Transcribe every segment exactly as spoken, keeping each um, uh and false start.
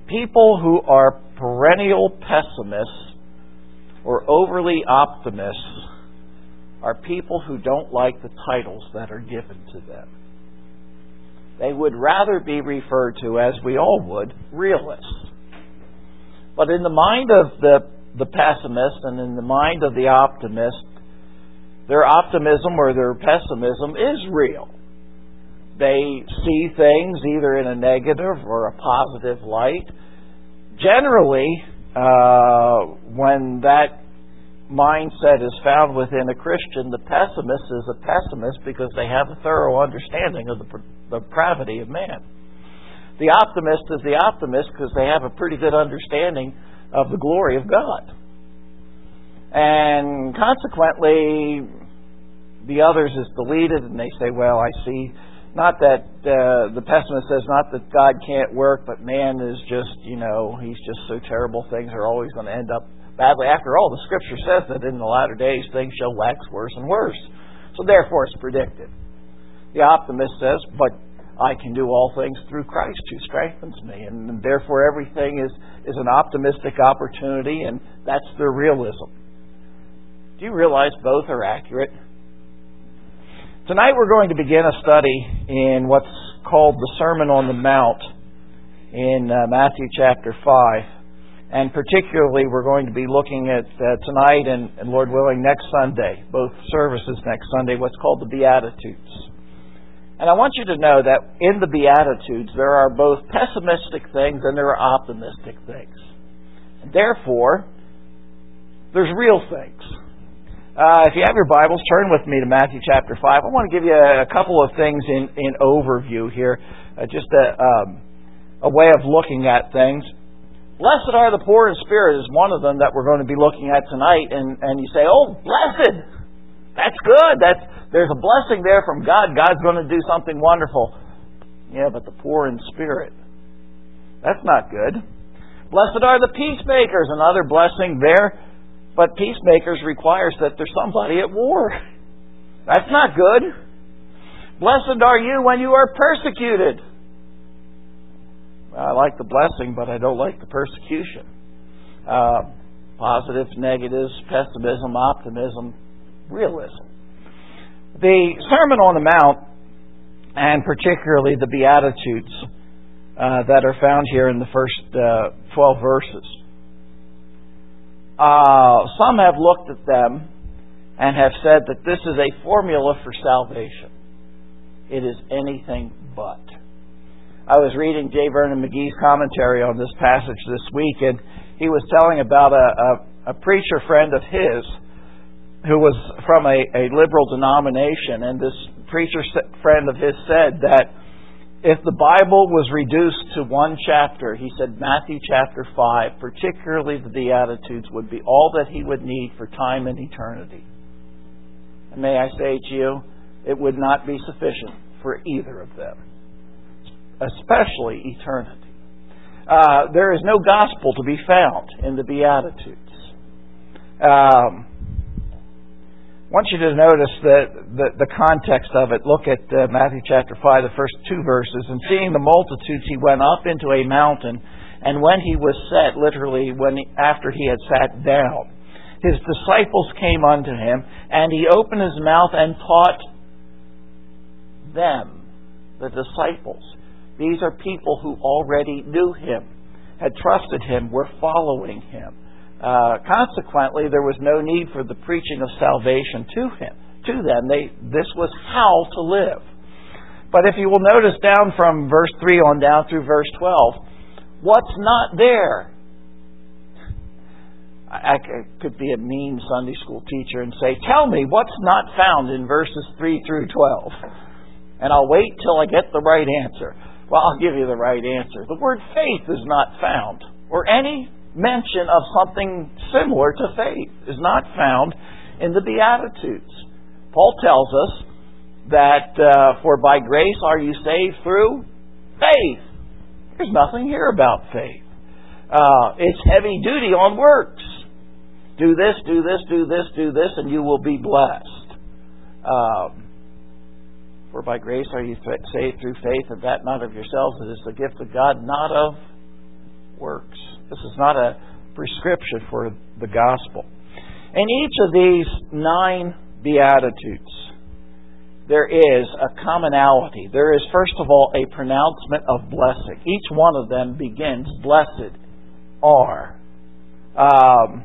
people who are perennial pessimists or overly optimists are people who don't like the titles that are given to them. They would rather be referred to, as we all would, realists. But in the mind of the, the pessimist and in the mind of the optimist, their optimism or their pessimism is real. They see things either in a negative or a positive light. Generally, uh, when that mindset is found within a Christian, the pessimist is a pessimist because they have a thorough understanding of the, the depravity of man. The optimist is the optimist because they have a pretty good understanding of the glory of God. And consequently, the others is deleted, and they say, well, I see, not that uh, the pessimist says not that God can't work, but man is just, you know, he's just so terrible, things are always going to end up badly. After all, the Scripture says that in the latter days things shall wax worse and worse. So therefore it's predicted. The optimist says, but I can do all things through Christ who strengthens me. And therefore everything is, is an optimistic opportunity, and that's their realism. Do you realize both are accurate? Tonight we're going to begin a study in what's called the Sermon on the Mount in uh, Matthew chapter five. And particularly we're going to be looking at uh, tonight and, and Lord willing next Sunday, both services next Sunday, what's called the Beatitudes. And I want you to know that in the Beatitudes there are both pessimistic things and there are optimistic things. And therefore, there's real things. Uh, if you have your Bibles, turn with me to Matthew chapter five. I want to give you a, a couple of things in, in overview here, uh, just a, um, a way of looking at things. Blessed are the poor in spirit is one of them that we're going to be looking at tonight. And, and you say, oh, blessed! That's good. That's, there's a blessing there from God. God's going to do something wonderful. Yeah, but the poor in spirit, that's not good. Blessed are the peacemakers, another blessing there. But peacemakers requires that there's somebody at war. That's not good. Blessed are you when you are persecuted. I like the blessing, but I don't like the persecution. Uh, positives, negatives, pessimism, optimism, realism. The Sermon on the Mount, and particularly the Beatitudes uh, that are found here in the first uh, twelve verses. Uh, some have looked at them and have said that this is a formula for salvation. It is anything but. I was reading J. Vernon McGee's commentary on this passage this week, and he was telling about a, a, a preacher friend of his who was from a, a liberal denomination, and this preacher friend of his said that if the Bible was reduced to one chapter, he said Matthew chapter five, particularly the Beatitudes, would be all that he would need for time and eternity. And may I say to you, it would not be sufficient for either of them, especially eternity. Uh, there is no gospel to be found in the Beatitudes. Um, I want you to notice the, the, the context of it. Look at uh, Matthew chapter five, the first two verses. And seeing the multitudes, he went up into a mountain. And when he was set, literally, when he, after he had sat down, his disciples came unto him, and he opened his mouth and taught them, the disciples. These are people who already knew him, had trusted him, were following him. Uh, consequently, there was no need for the preaching of salvation to him, to them. They, this was how to live. But if you will notice down from verse three on down through verse twelve, what's not there? I, I could be a mean Sunday school teacher and say, tell me what's not found in verses three through twelve. And I'll wait till I get the right answer. Well, I'll give you the right answer. The word faith is not found, or any mention of something similar to faith is not found in the Beatitudes. Paul tells us that uh, for by grace are you saved through faith. There's nothing here about faith. Uh, it's heavy duty on works. Do this, do this, do this, do this, and you will be blessed. Um, for by grace are you saved through faith, and that not of yourselves. It is the gift of God, not of works. This is not a prescription for the gospel. In each of these nine Beatitudes, there is a commonality. There is, first of all, a pronouncement of blessing. Each one of them begins, blessed are. Um,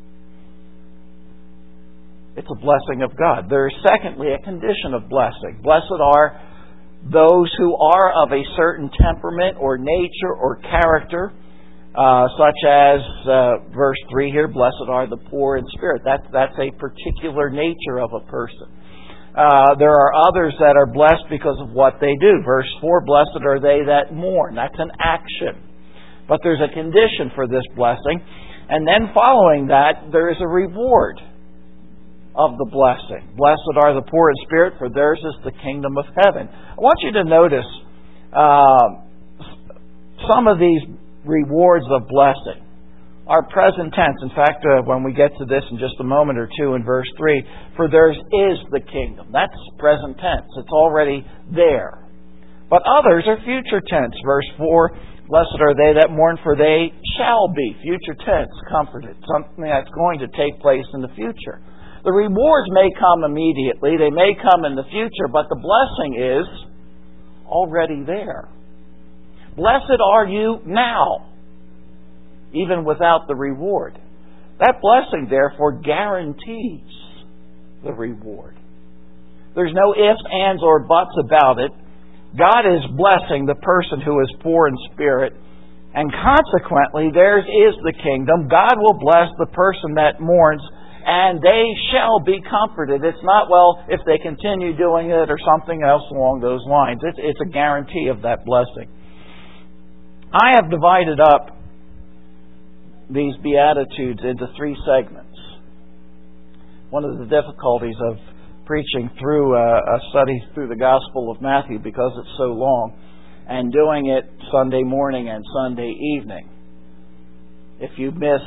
it's a blessing of God. There is, secondly, a condition of blessing. Blessed are those who are of a certain temperament or nature or character, uh, such as uh, verse three here, blessed are the poor in spirit. That's, that's a particular nature of a person. Uh, there are others that are blessed because of what they do. Verse four, blessed are they that mourn. That's an action. But there's a condition for this blessing. And then following that, there is a reward of the blessing. Blessed are the poor in spirit, for theirs is the kingdom of heaven. I want you to notice uh, some of these rewards of blessing are present tense. In fact, uh, when we get to this in just a moment or two in verse three, for theirs is the kingdom. That's present tense. It's already there. But others are future tense. Verse four, blessed are they that mourn, for they shall be, future tense, comforted. Something that's going to take place in the future. The rewards may come immediately, they may come in the future, but the blessing is already there. Blessed are you now, even without the reward. That blessing, therefore, guarantees the reward. There's no ifs, ands, or buts about it. God is blessing the person who is poor in spirit, and consequently, theirs is the kingdom. God will bless the person that mourns, and they shall be comforted. It's not, well, if they continue doing it or something else along those lines. It's, it's a guarantee of that blessing. I have divided up these Beatitudes into three segments. One of the difficulties of preaching through a, a study through the Gospel of Matthew, because it's so long, and doing it Sunday morning and Sunday evening. If you miss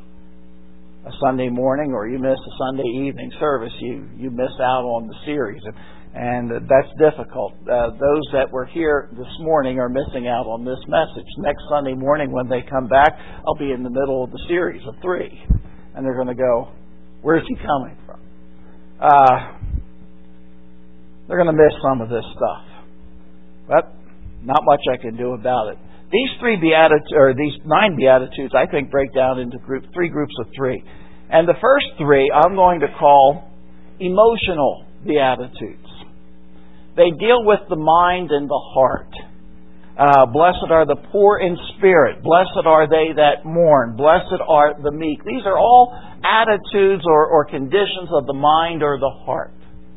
a Sunday morning or you miss a Sunday evening service, you, you miss out on the series. And, and that's difficult. Uh, those that were here this morning are missing out on this message. Next Sunday morning when they come back, I'll be in the middle of the series of three. And they're going to go, where's he coming from? Uh, they're going to miss some of this stuff. But not much I can do about it. These three beatitudes, or these nine beatitudes, I think break down into group, three groups of three. And the first three I'm going to call emotional beatitudes. They deal with the mind and the heart. Uh, blessed are the poor in spirit. Blessed are they that mourn. Blessed are the meek. These are all attitudes or, or conditions of the mind or the heart.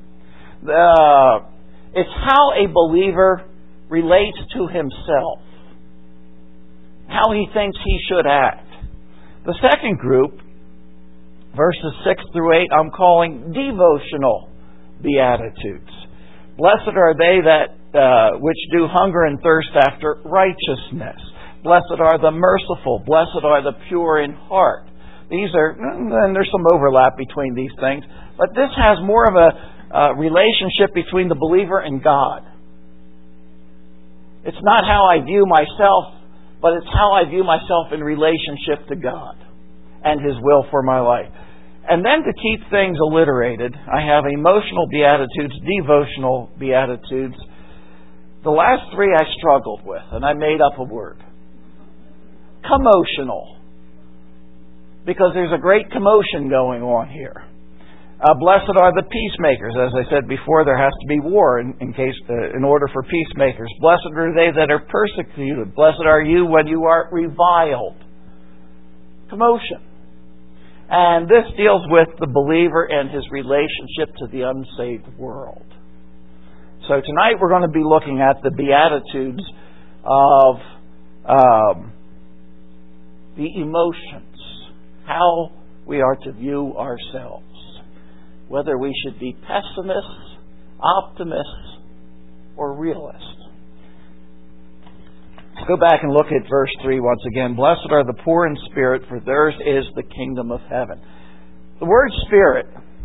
Uh, it's how a believer relates to himself, how he thinks he should act. The second group, verses six through eight, I'm calling devotional beatitudes. Blessed are they that uh, which do hunger and thirst after righteousness. Blessed are the merciful. Blessed are the pure in heart. These are, and there's some overlap between these things, but this has more of a uh, relationship between the believer and God. It's not how I view myself, but it's how I view myself in relationship to God and His will for my life. And then to keep things alliterated, I have emotional beatitudes, devotional beatitudes. The last three I struggled with, and I made up a word. Commotional. Because there's a great commotion going on here. Uh, blessed are the peacemakers. As I said before, there has to be war in, in case, uh, in order for peacemakers. Blessed are they that are persecuted. Blessed are you when you are reviled. Commotion. And this deals with the believer and his relationship to the unsaved world. So tonight we're going to be looking at the Beatitudes of um, the emotions. How we are to view ourselves. Whether we should be pessimists, optimists, or realists. Let's go back and look at verse three once again. Blessed are the poor in spirit, for theirs is the kingdom of heaven. The word spirit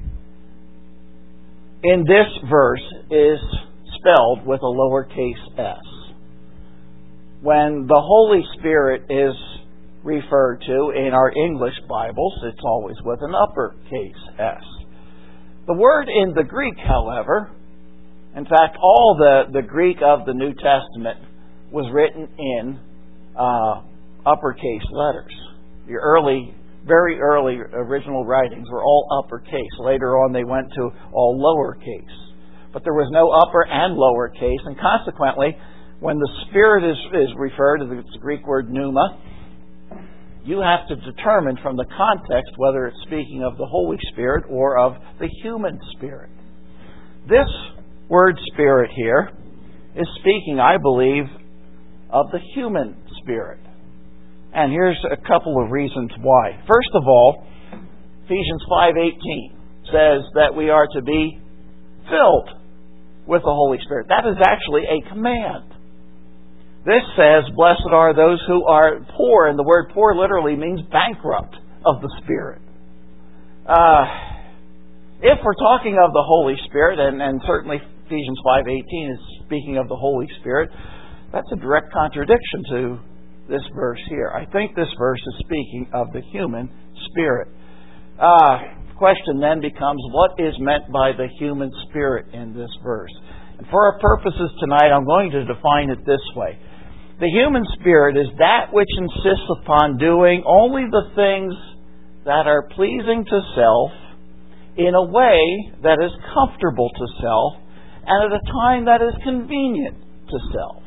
in this verse is spelled with a lowercase s. When the Holy Spirit is referred to in our English Bibles, it's always with an uppercase S. The word in the Greek, however, in fact, all the, the Greek of the New Testament was written in uh, uppercase letters. The early, very early original writings were all uppercase. Later on, they went to all lowercase. But there was no upper and lowercase, and consequently, when the Spirit is, is referred to, the Greek word pneuma, you have to determine from the context whether it's speaking of the Holy Spirit or of the human spirit. This word spirit here is speaking, I believe, of the human spirit. And here's a couple of reasons why. First of all, Ephesians five eighteen says that we are to be filled with the Holy Spirit. That is actually a command. This says, blessed are those who are poor, and the word poor literally means bankrupt of the Spirit. Uh, if we're talking of the Holy Spirit, and, and certainly Ephesians five eighteen is speaking of the Holy Spirit, that's a direct contradiction to this verse here. I think this verse is speaking of the human spirit. Uh, the question then becomes, what is meant by the human spirit in this verse? And for our purposes tonight, I'm going to define it this way. The human spirit is that which insists upon doing only the things that are pleasing to self in a way that is comfortable to self and at a time that is convenient to self.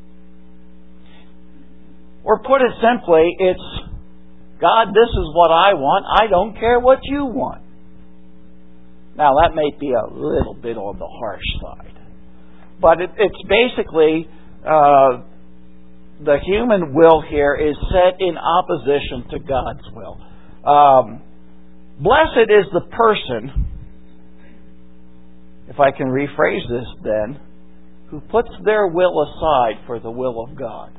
Or put it simply, it's, God, this is what I want. I don't care what you want. Now, that may be a little bit on the harsh side. But it, it's basically, uh, the human will here is set in opposition to God's will. Um, blessed is the person, if I can rephrase this then, who puts their will aside for the will of God.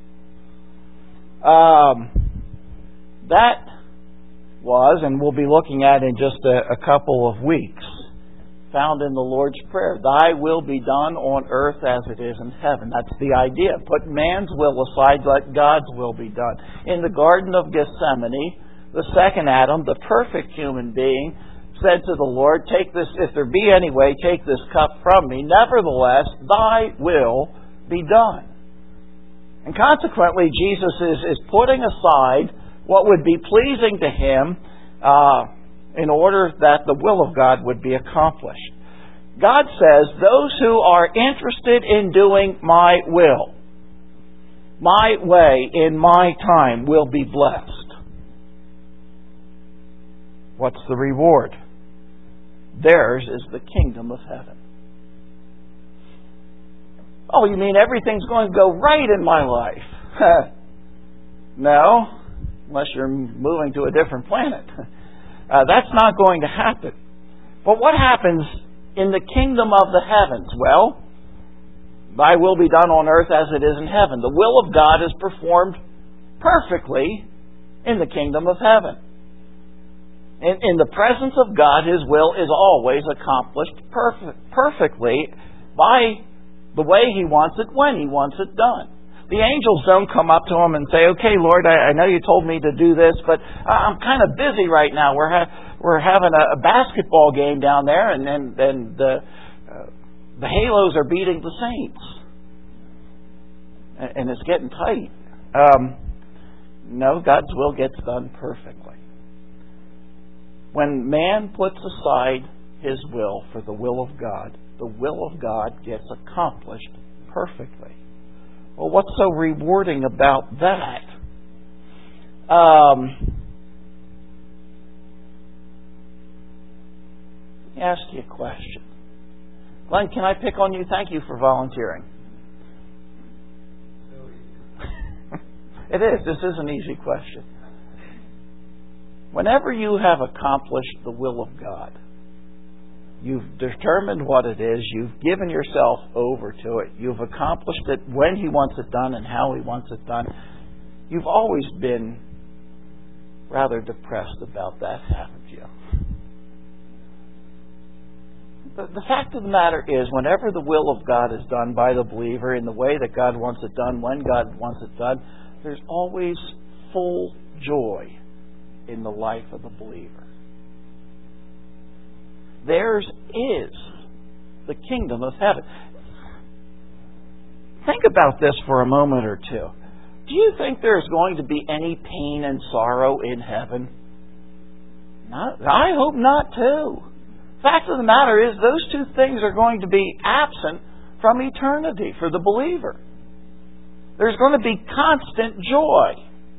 Um, that was, and we'll be looking at in just a, a couple of weeks, found in the Lord's Prayer. Thy will be done on earth as it is in heaven. That's the idea. Put man's will aside, let God's will be done. In the Garden of Gethsemane, the second Adam, the perfect human being, said to the Lord, take this, if there be any way, take this cup from me. Nevertheless, thy will be done. And consequently, Jesus is, is putting aside what would be pleasing to Him uh, in order that the will of God would be accomplished. God says, those who are interested in doing my will, my way, in my time, will be blessed. What's the reward? Theirs is the kingdom of heaven. Oh, you mean everything's going to go right in my life? No, unless you're moving to a different planet. Uh, that's not going to happen. But what happens in the kingdom of the heavens? Well, thy will be done on earth as it is in heaven. The will of God is performed perfectly in the kingdom of heaven. In, in the presence of God, His will is always accomplished perfect, perfectly by the way He wants it, when He wants it done. The angels don't come up to Him and say, okay, Lord, I, I know you told me to do this, but I'm kind of busy right now. We're ha- we're having a, a basketball game down there, and then and the, uh, the Halos are beating the Saints. And, and it's getting tight. Um, no, God's will gets done perfectly. When man puts aside his will for the will of God, the will of God gets accomplished perfectly. Well, what's so rewarding about that? Um, let me ask you a question. Glenn, can I pick on you? Thank you for volunteering. It is. This is an easy question. Whenever you have accomplished the will of God, you've determined what it is, you've given yourself over to it, you've accomplished it when He wants it done and how He wants it done, you've always been rather depressed about that, haven't you? The, the fact of the matter is, whenever the will of God is done by the believer in the way that God wants it done, when God wants it done, there's always full joy in the life of the believer. Theirs is the kingdom of heaven. Think about this for a moment or two. Do you think there's going to be any pain and sorrow in heaven? Not, I hope not, too. Fact of the matter is, those two things are going to be absent from eternity for the believer. There's going to be constant joy.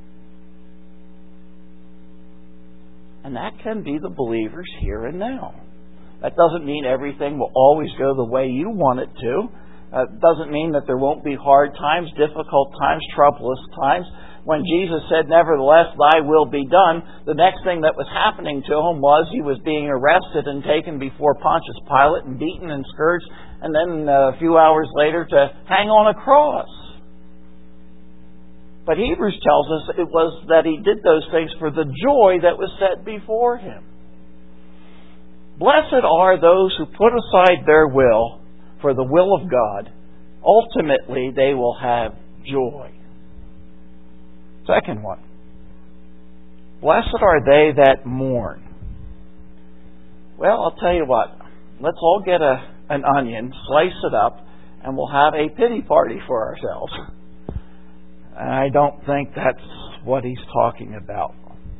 And that can be the believers here and now. That doesn't mean everything will always go the way you want it to. Uh, doesn't mean that there won't be hard times, difficult times, troublous times. When Jesus said, "Nevertheless, thy will be done," the next thing that was happening to him was he was being arrested and taken before Pontius Pilate and beaten and scourged, and then a few hours later to hang on a cross. But Hebrews tells us it was that he did those things for the joy that was set before him. Blessed are those who put aside their will for the will of God. Ultimately, they will have joy. Second one. Blessed are they that mourn. Well, I'll tell you what. Let's all get a, an onion, slice it up, and we'll have a pity party for ourselves. I don't think that's what he's talking about.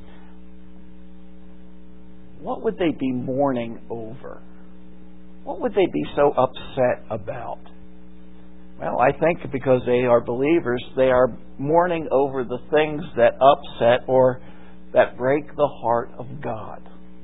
What would they be mourning over? What would they be so upset about? Well, I think because they are believers, they are mourning over the things that upset or that break the heart of God.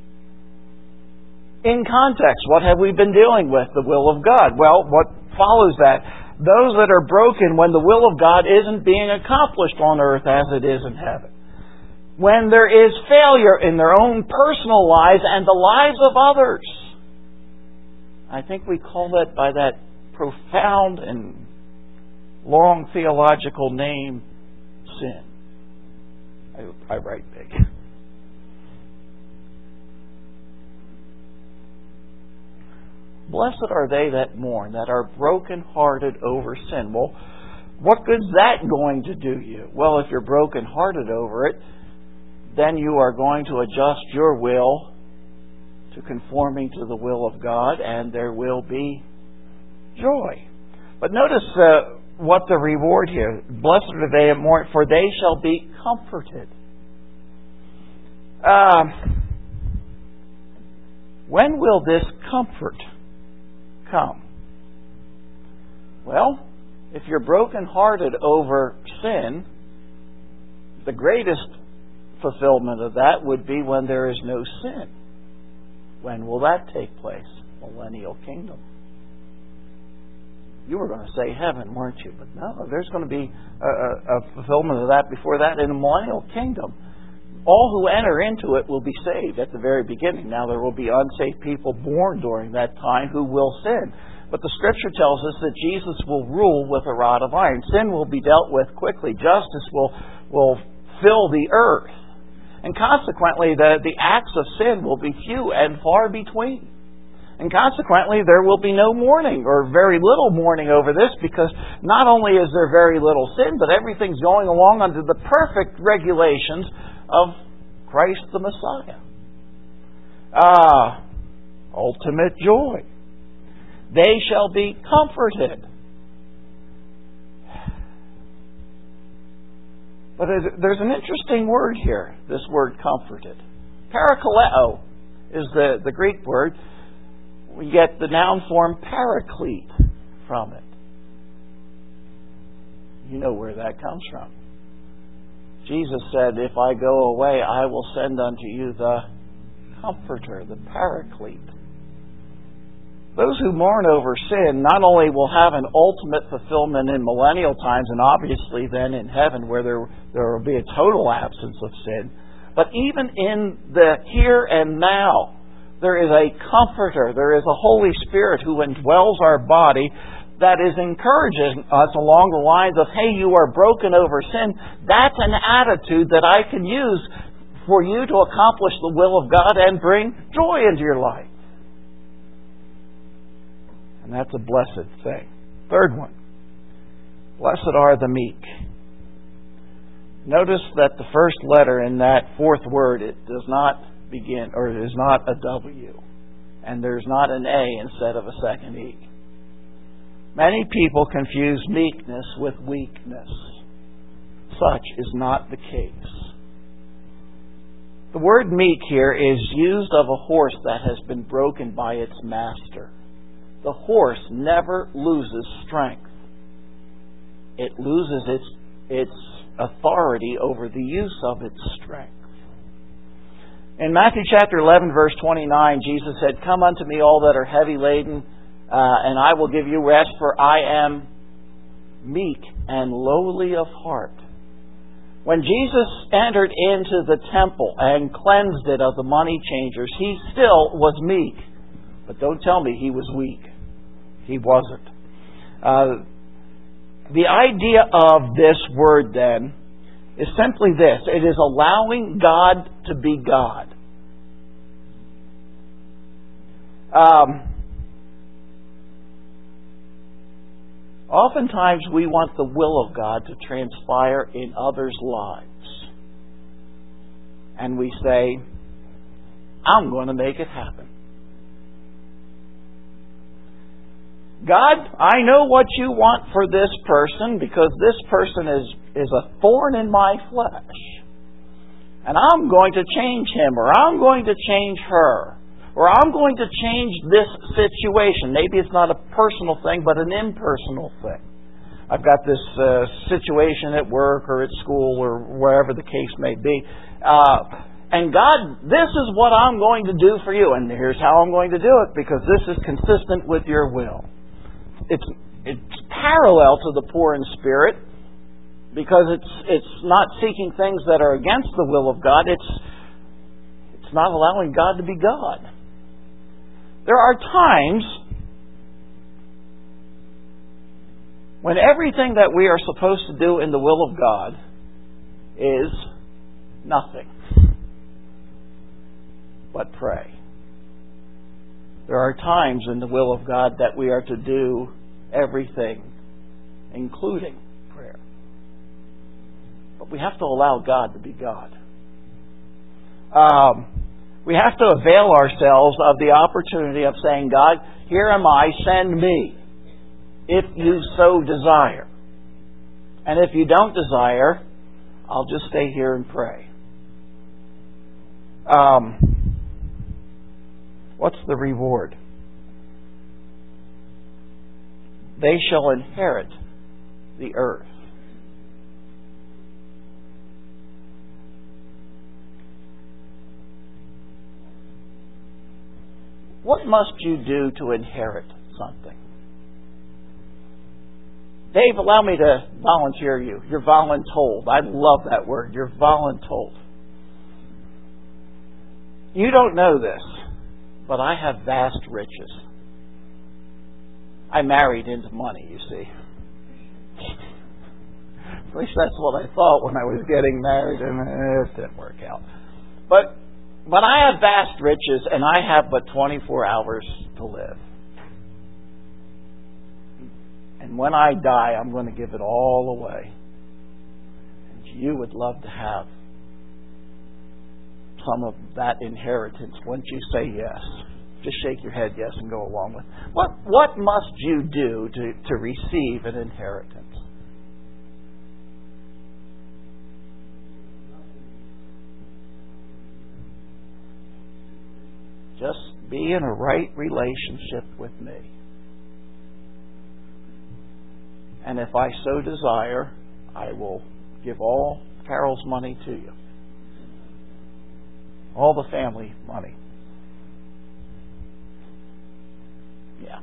In context, what have we been dealing with? The will of God. Well, what follows that? Those that are broken when the will of God isn't being accomplished on earth as it is in heaven. When there is failure in their own personal lives and the lives of others. I think we call that by that profound and long theological name, sin. I, I write big. Blessed are they that mourn, that are broken-hearted over sin. Well, what good's that going to do you? Well, if you're broken-hearted over it, then you are going to adjust your will to conforming to the will of God, and there will be joy. But notice uh, what the reward here. Blessed are they that mourn, for they shall be comforted. Um, when will this comfort come? Well, if you're brokenhearted over sin, the greatest fulfillment of that would be when there is no sin. When will that take place? Millennial kingdom. You were going to say heaven, weren't you? But no, there's going to be a, a, a fulfillment of that before that in the millennial kingdom. All who enter into it will be saved at the very beginning. Now there will be unsaved people born during that time who will sin. But the Scripture tells us that Jesus will rule with a rod of iron. Sin will be dealt with quickly. Justice will, will fill the earth. And consequently, the, the acts of sin will be few and far between. And consequently, there will be no mourning, or very little mourning over this, because not only is there very little sin, but everything's going along under the perfect regulations of Christ the Messiah. Ah, ultimate joy. They shall be comforted. But there's an interesting word here, this word comforted. Parakaleo is the, the Greek word. We get the noun form paraclete from it. You know where that comes from. Jesus said, if I go away, I will send unto you the Comforter, the Paraclete. Those who mourn over sin not only will have an ultimate fulfillment in millennial times, and obviously then in heaven where there, there will be a total absence of sin, but even in the here and now, there is a Comforter, there is a Holy Spirit who indwells our body that is encouraging us along the lines of, hey, you are broken over sin. That's an attitude that I can use for you to accomplish the will of God and bring joy into your life. And that's a blessed thing. Third one. Blessed are the meek. Notice that the first letter in that fourth word, it does not begin, or it is not a W. And there's not an A instead of a second E. Many people confuse meekness with weakness. Such is not the case. The word meek here is used of a horse that has been broken by its master. The horse never loses strength. It loses its, its authority over the use of its strength. In Matthew chapter eleven, verse twenty-nine, Jesus said, "Come unto me, all that are heavy laden, uh, and I will give you rest, for I am meek and lowly of heart." When Jesus entered into the temple and cleansed it of the money changers, He still was meek. But don't tell me He was weak. He wasn't. Uh, the idea of this word, then, is simply this. It is allowing God to be God. Um, oftentimes we want the will of God to transpire in others' lives. And we say, I'm going to make it happen. God, I know what you want for this person because this person is, is a thorn in my flesh. And I'm going to change him, or I'm going to change her, or I'm going to change this situation. Maybe it's not a personal thing, but an impersonal thing. I've got this uh, situation at work or at school or wherever the case may be. Uh, and God, this is what I'm going to do for you. And here's how I'm going to do it, because this is consistent with your will. It's it's parallel to the poor in spirit, because it's it's not seeking things that are against the will of God. It's it's not allowing God to be God. There are times when everything that we are supposed to do in the will of God is nothing but pray. There are times in the will of God that we are to do everything, including prayer. But we have to allow God to be God. Um, we have to avail ourselves of the opportunity of saying, God, here am I, send me, if you so desire. And if you don't desire, I'll just stay here and pray. Um... What's the reward? They shall inherit the earth. What must you do to inherit something? Dave, allow me to volunteer you. You're voluntold. I love that word. You're voluntold. You don't know this, but I have vast riches. I married into money, you see. At least that's what I thought when I was getting married, and it didn't work out. But but I have vast riches, and I have but twenty-four hours to live. And when I die, I'm going to give it all away. And you would love to have some of that inheritance. Wouldn't you say yes? Just shake your head yes and go along with it. What what must you do to, to receive an inheritance? Just be in a right relationship with me. And if I so desire, I will give all Carol's money to you. All the family money. Yeah.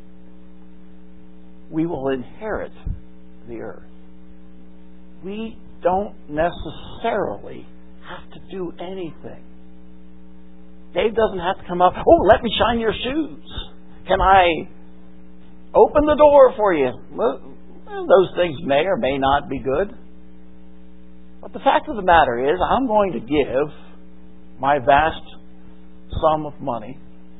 We will inherit the earth. We don't necessarily have to do anything. Dave doesn't have to come up, oh, let me shine your shoes. Can I open the door for you? Well, those things may or may not be good. But the fact of the matter is, I'm going to give my vast sum of money,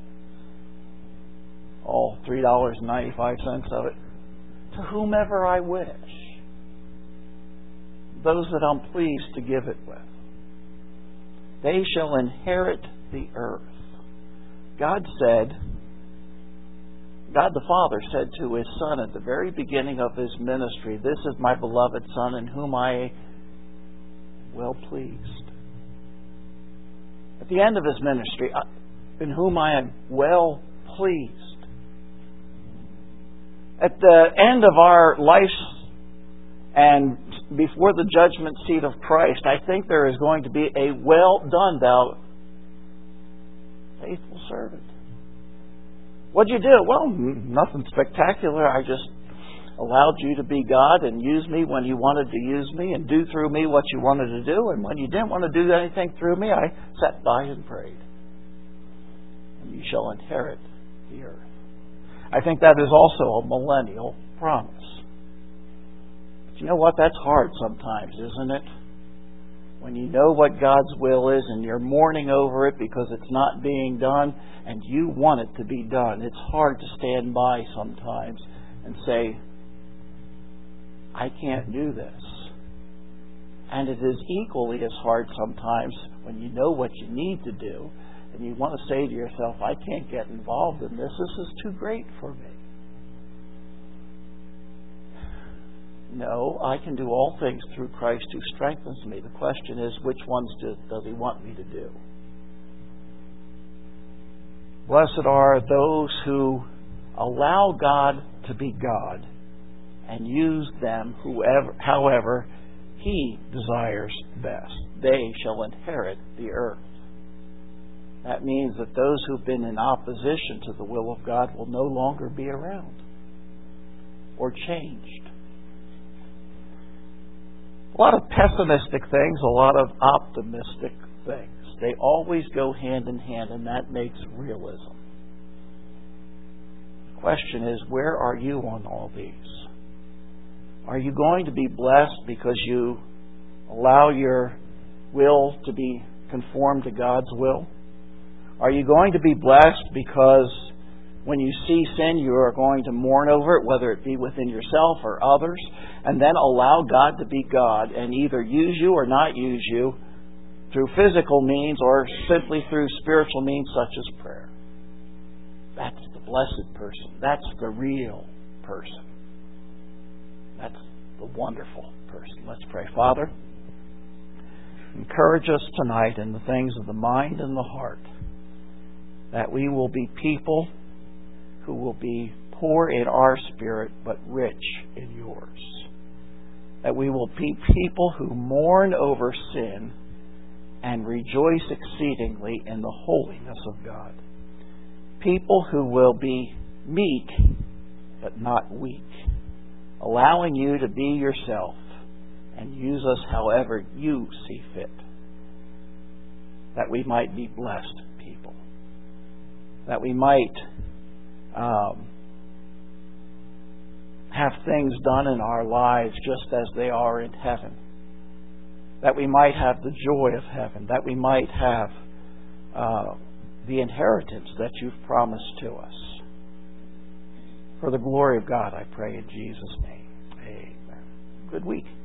all three dollars and ninety-five cents of it, to whomever I wish. those that I'm pleased to give it with. They shall inherit the earth. God said, God the Father said to His Son at the very beginning of His ministry, "This is my beloved Son in whom I am well pleased." At the end of His ministry, "in whom I am well pleased." At the end of our life and before the judgment seat of Christ, I think there is going to be a "well done, thou faithful servant." What'd you do? Well, nothing spectacular. I just allowed you to be God and use me when you wanted to use me and do through me what you wanted to do. And when you didn't want to do anything through me, I sat by and prayed. And you shall inherit the earth. I think that is also a millennial promise. But you know what? That's hard sometimes, isn't it? When you know what God's will is and you're mourning over it because it's not being done and you want it to be done, it's hard to stand by sometimes and say, "I can't do this." And it is equally as hard sometimes when you know what you need to do and you want to say to yourself, "I can't get involved in this. This is too great for me." No, I can do all things through Christ who strengthens me. The question is, which ones do, does He want me to do? Blessed are those who allow God to be God and use them whoever, however He desires best. They shall inherit the earth. That means that those who've been in opposition to the will of God will no longer be around or changed. A lot of pessimistic things, a lot of optimistic things. They always go hand in hand, and that makes realism. The question is, where are you on all these? Are you going to be blessed because you allow your will to be conformed to God's will? Are you going to be blessed because when you see sin, you are going to mourn over it, whether it be within yourself or others, and then allow God to be God and either use you or not use you through physical means or simply through spiritual means such as prayer? That's the blessed person. That's the real person. That's the wonderful person. Let's pray. Father, encourage us tonight in the things of the mind and the heart, that we will be people who will be poor in our spirit but rich in yours. That we will be people who mourn over sin and rejoice exceedingly in the holiness of God. People who will be meek but not weak, allowing you to be yourself and use us however you see fit, that we might be blessed people, that we might um, have things done in our lives just as they are in heaven, that we might have the joy of heaven, that we might have uh, the inheritance that you've promised to us. For the glory of God, I pray in Jesus' name. Amen. Good week.